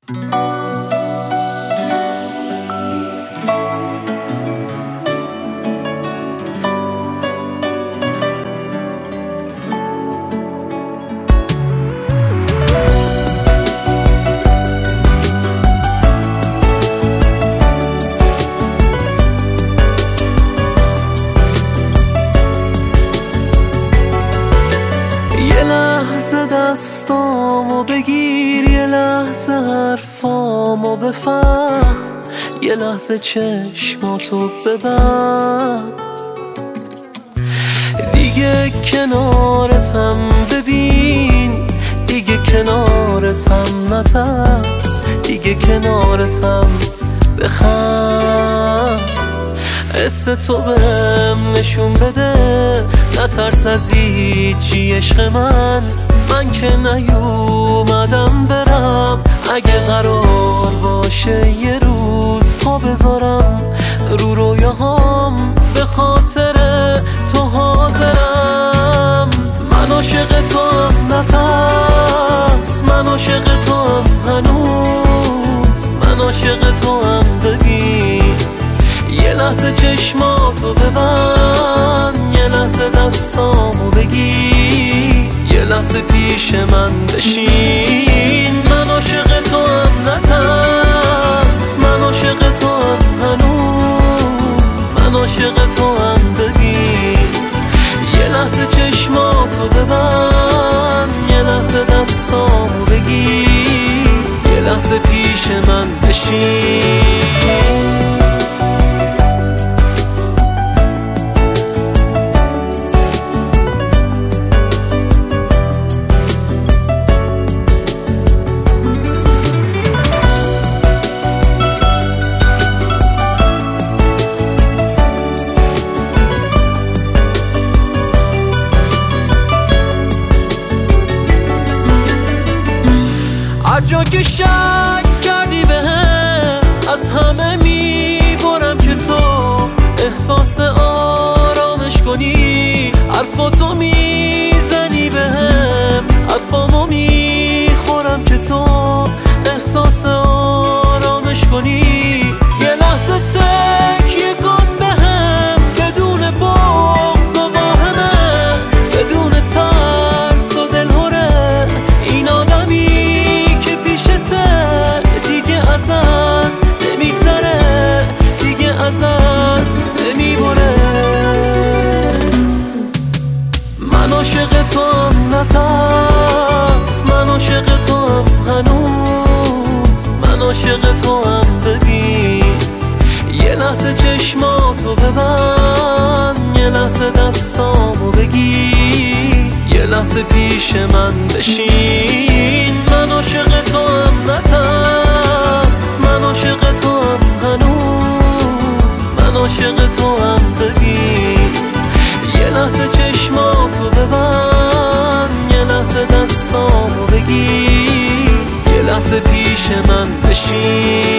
یه لحظه دستامو بگیر، یه لحظه حرفامو بفهم، یه لحظه چشماتو ببند. دیگه کنارتم، ببین دیگه کنارتم، نترس دیگه کنارتم، بخند. حس تو بهم نشون بده، نترس از هیچی عشق من که نیومدم برم. اگه قرار باشه یه روز پا بذارم رو رویاهام، به خاطر تو حاضرم. من عاشق تو هم، نترس من عاشق تو هم هنوز، من عاشق تو هم. ببین یه لحظه چشماتو ببند، یه لحظه دستامو بگیر، یه لحظه پیش من بشین. من عاشق تو هم، نترس من عاشق تو هم هنوز، من عاشق تو هم. ببین یه لحظه چشماتو ببند، یه لحظه دستامو بگیر، یه لحظه پیش من بشین. هرجا که شک کردی بهم، از همه میبرم که تو احساس آرامش کنی. حرفاتو میزنی بهم، حرفامو میخورم که تو احساس آرامش کنی. یه لحظه تکیه کن بهم، بدون بغض و واهمه، بدون ترس و دلهره. این آدمی ازت نمیگذره، دیگه ازت نمیبره. من عاشق تو هم، نترس من عاشق تو هم هنوز، من عاشق تو هم. ببین یه لحظه چشماتو ببند، یه لحظه دستامو بگیر، یه لحظه پیش من بشین. من عاشق تو هم، نترس من عاشق تو هم هنوز، من عاشق تو هم. ببین یه لحظه چشماتو ببند، یه لحظه دستامو بگیر، یه لحظه پیش من بشین.